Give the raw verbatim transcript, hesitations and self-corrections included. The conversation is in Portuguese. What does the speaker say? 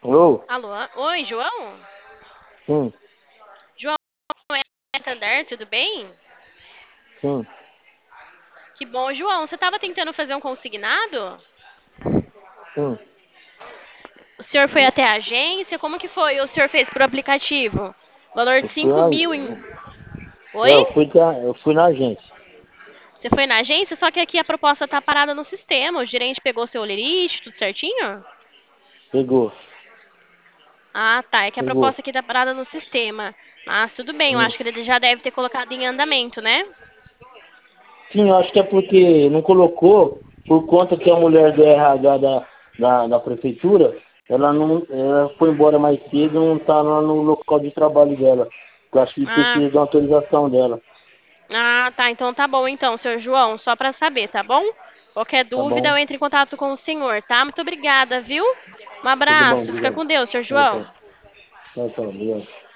Ô, Alô? Oi, João? sim, João, é Santander, tudo bem? sim, Que bom, João. Você estava tentando fazer um consignado? sim. O senhor foi até a agência? Como que foi? O senhor fez por aplicativo? Valor Eu de fui cinco na, mil em... é, Oi? eu fui, da- eu fui na agência. Você foi na agência? Só que aqui a proposta tá parada no sistema. O gerente pegou seu lerite, tudo certinho? Pegou, Ah, tá. É que a pegou. proposta aqui tá parada no sistema. Mas tudo bem, eu Hum. acho que ele já deve ter colocado em andamento, né? Sim, eu acho que é porque não colocou, por conta que a mulher do R H da, da, da prefeitura, ela não ela foi embora mais cedo e não está lá no local de trabalho dela. Eu acho que Ah, precisa da autorização dela. ah, tá. Então tá bom, então, senhor João. Só para saber, tá bom? Qualquer Tá dúvida, bom? eu entro em contato com o senhor, tá? Muito obrigada, viu? Um Tudo bom, abraço. Fica obrigado. com Deus, senhor Tchau, tchau. João. Tchau, tchau, obrigado.